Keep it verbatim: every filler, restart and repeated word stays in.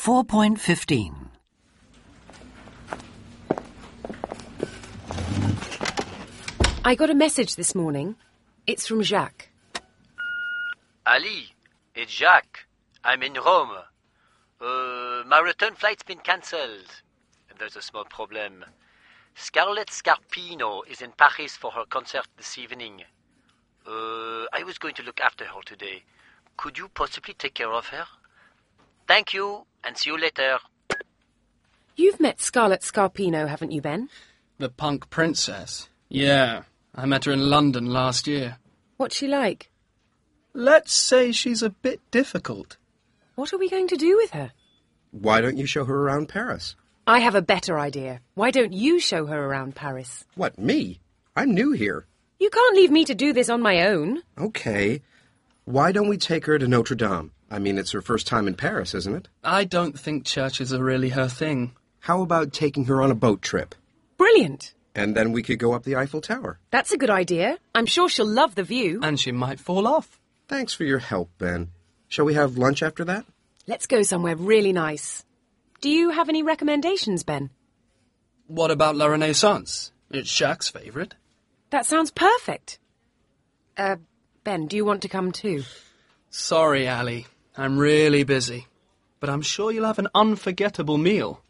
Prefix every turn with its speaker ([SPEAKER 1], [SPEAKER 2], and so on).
[SPEAKER 1] four point fifteen.
[SPEAKER 2] I got a message this morning. It's from Jacques.
[SPEAKER 3] Ali, it's Jacques. I'm in Rome. Uh, my return flight's been cancelled. There's a small problem. Scarlett Scarpino is in Paris for her concert this evening. Uh, I was going to look after her today. Could you possibly take care of her? Thank you, and see you later.
[SPEAKER 2] You've met Scarlett Scarpino, haven't you, Ben?
[SPEAKER 4] The punk princess? Yeah, I met her in London last year.
[SPEAKER 2] What's she like?
[SPEAKER 4] Let's say she's a bit difficult.
[SPEAKER 2] What are we going to do with her?
[SPEAKER 5] Why don't you show her around Paris?
[SPEAKER 2] I have a better idea. Why don't you show her around Paris?
[SPEAKER 5] What, me? I'm new here.
[SPEAKER 2] You can't leave me to do this on my own.
[SPEAKER 5] Okay. Why don't we take her to Notre Dame? I mean, it's her first time in Paris, isn't it?
[SPEAKER 4] I don't think churches are really her thing.
[SPEAKER 5] How about taking her on a boat trip?
[SPEAKER 2] Brilliant.
[SPEAKER 5] And then we could go up the Eiffel Tower.
[SPEAKER 2] That's a good idea. I'm sure she'll love the view.
[SPEAKER 4] And she might fall off.
[SPEAKER 5] Thanks for your help, Ben. Shall we have lunch after that?
[SPEAKER 2] Let's go somewhere really nice. Do you have any recommendations, Ben?
[SPEAKER 4] What about La Renaissance? It's Jacques' favourite.
[SPEAKER 2] That sounds perfect. Uh, Ben, do you want to come too?
[SPEAKER 4] Sorry, Ali. I'm really busy. But I'm sure you'll have an unforgettable meal.